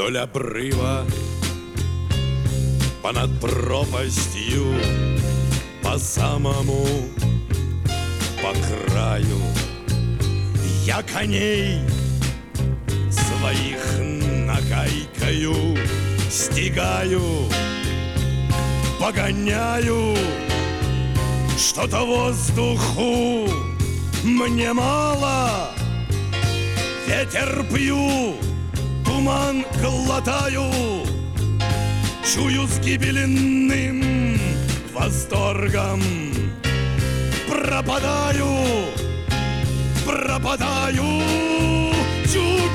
Вдоль обрыва, понад пропастью, по самому, по краю. Я коней своих нагайкою стигаю, погоняю. Что-то воздуху мне мало, ветер пью, туман глотаю, чую с гибельным восторгом. Пропадаю, чуть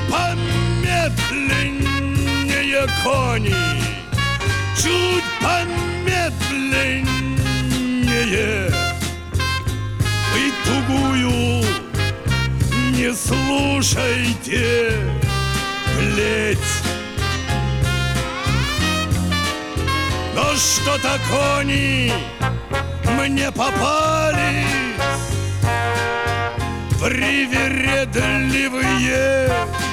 помедленнее кони, чуть помедленнее. Вы тугую не слушайте, плеть. Но что-то кони мне попались привередливые,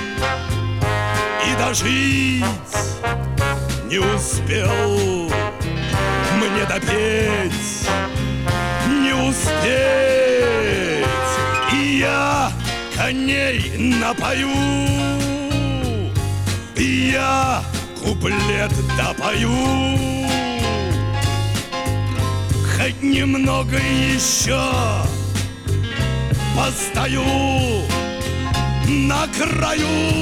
и дожить не успел мне допеть, не успеть. И я коней напою, и я куплет допою. Хоть немного еще постою на краю.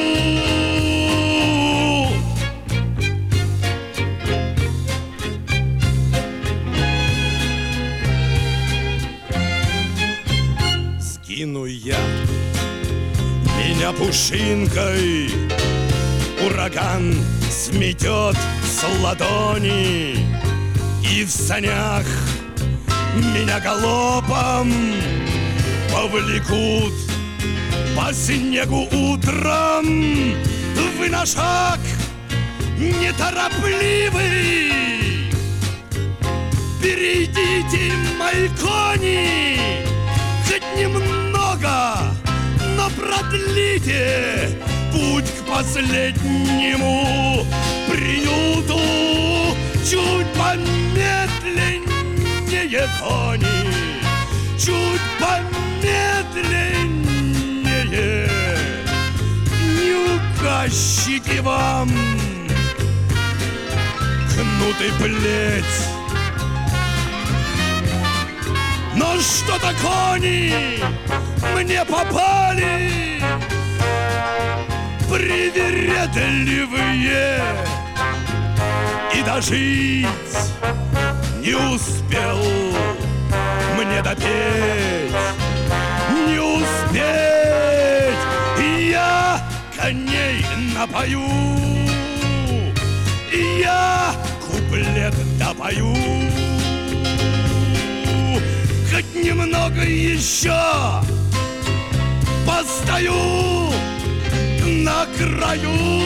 Скину я меня пушинкой, ураган сметет с ладони, и в санях меня галопом повлекут по снегу утром. Вы на шаг неторопливый, перейдите, мои кони, хоть немного, но продлите путь к последнему приюту. Чуть помедленнее, кони, чуть помедленнее. Не указчики вам кнут и плеть. Но что-то кони мне попали привередливые, и дожить не успел мне допеть, не успеть. И я коней напою, и я куплет допою. Хоть немного еще постою на краю.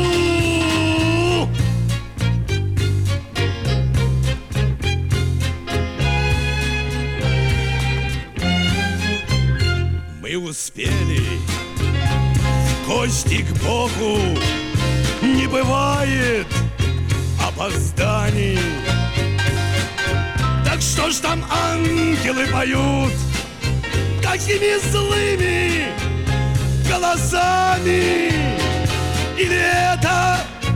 Мы успели в гости к Богу, не бывает опозданий. Так что ж там ангелы поют такими злыми голосами? Или это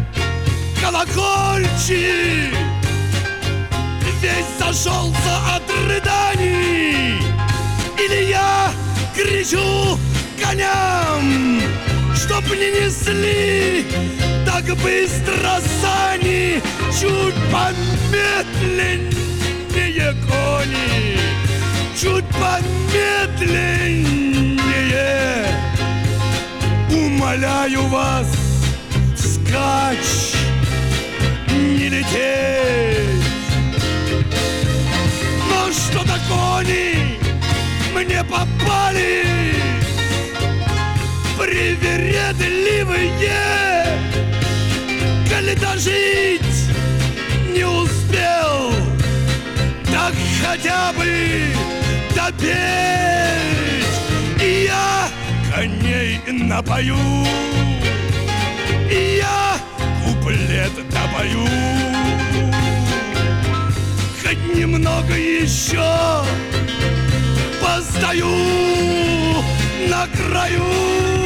колокольчик весь зашелся от рыданий? Или я кричу коням, чтоб не несли так быстро сани? Чуть помедленнее, кони, чуть помедленнее. Умоляю вас, вскачь, не лететь. Но что-то кони мне попали привередливые, коли дожить не успел, так хотя бы допеть. И я коней напою, и я куплет допою. Хоть немного еще постою на краю.